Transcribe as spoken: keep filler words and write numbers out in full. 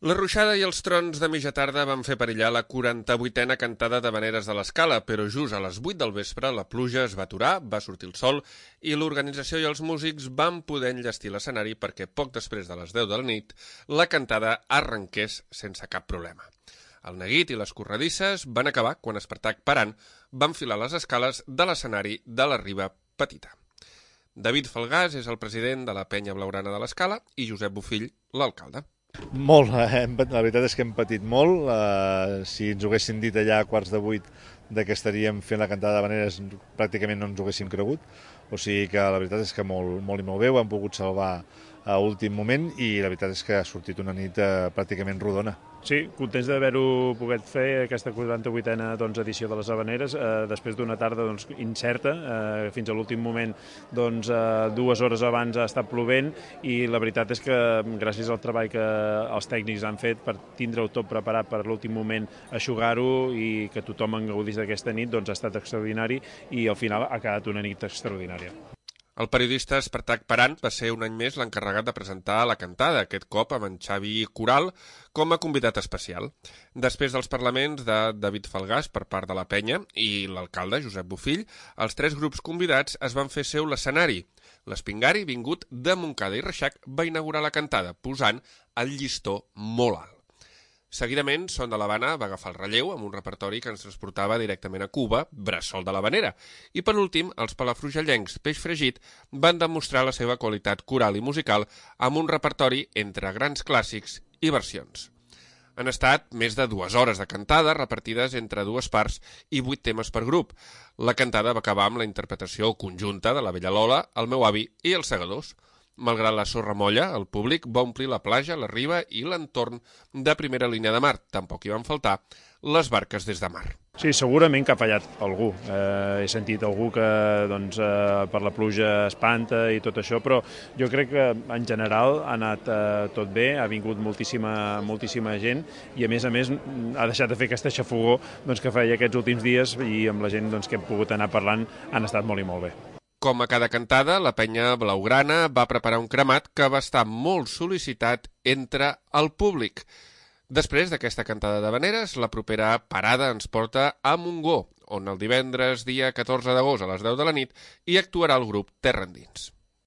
La ruixada i els trons de mitja tarda van fer perillar la quaranta-vuitena cantada d'Havaneres de l'Escala, però just a les vuit del vespre la pluja es va aturar, va sortir el sol i l'organització i els músics van poder enllestir l'escenari perquè poc després de les deu de la nit la cantada arrenqués sense cap problema. El neguit i les corredisses van acabar quan Espartac Paran va enfilar les escales de l'escenari de la Riba Petita. David Falgàs és el president de la Penya Blaugrana de l'Escala i Josep Bofill, l'alcalde. Molt, eh? La veritat és que hem patit molt. Eh, si ens ho haguessin dit allà a quarts de vuit de que estaríem fent la cantada d'Havaneres, pràcticament no ens ho haguéssim cregut. O sigui que la veritat és que molt, molt i molt bé, ho hem pogut salvar a últim moment i la veritat és que ha sortit una nit eh, pràcticament rodona. Sí, contents d'haver-ho pogut fer, aquesta quaranta-vuitena doncs, edició de les Havaneres, eh, després d'una tarda doncs, incerta, eh, fins a l'últim moment, doncs, eh, dues hores abans ha estat plovent i la veritat és que gràcies al treball que els tècnics han fet per tindre-ho tot preparat per l'últim moment, eixugar-ho i que tothom en gaudís d'aquesta nit, doncs, ha estat extraordinari i al final ha quedat una nit extraordinària. El periodista Espartac Paran va ser un any més l'encarregat de presentar la cantada, aquest cop amb en Xavi Coral com a convidat especial. Després dels parlaments de David Falgàs per part de la Penya i l'alcalde Josep Bofill, els tres grups convidats es van fer seu l'escenari. L'Espingari, vingut de Montcada i Reixac, va inaugurar la cantada, posant el llistó molt alt. Seguidament, Son de l'Havana va agafar el relleu amb un repertori que ens transportava directament a Cuba, Bressol de l'Havanera. I per últim, els palafrugellencs Peix Fregit van demostrar la seva qualitat coral i musical amb un repertori entre grans clàssics i versions. Han estat més de dues hores de cantada repartides entre dues parts i vuit temes per grup. La cantada va acabar amb la interpretació conjunta de la Bella Lola, El meu avi i Els segadors. Malgrat la sorra molla, el públic va omplir la platja, la riba i l'entorn de primera línia de mar. Tampoc hi van faltar les barques des de mar. Sí, segurament que ha fallat algú. Eh, he sentit algú que doncs, eh, per la pluja espanta i tot això, però jo crec que en general ha anat eh, tot bé, ha vingut moltíssima, moltíssima gent i a més a més ha deixat de fer aquesta xafogor doncs, que feia aquests últims dies i amb la gent doncs, que hem pogut anar parlant han estat molt i molt bé. Com a cada cantada, la Penya Blaugrana va preparar un cremat que va estar molt sol·licitat entre el públic. Després d'aquesta cantada d'Havaneres, la propera parada ens porta a Montgó, on el divendres dia catorze d'agost a les deu de la nit hi actuarà el grup Terra Endins.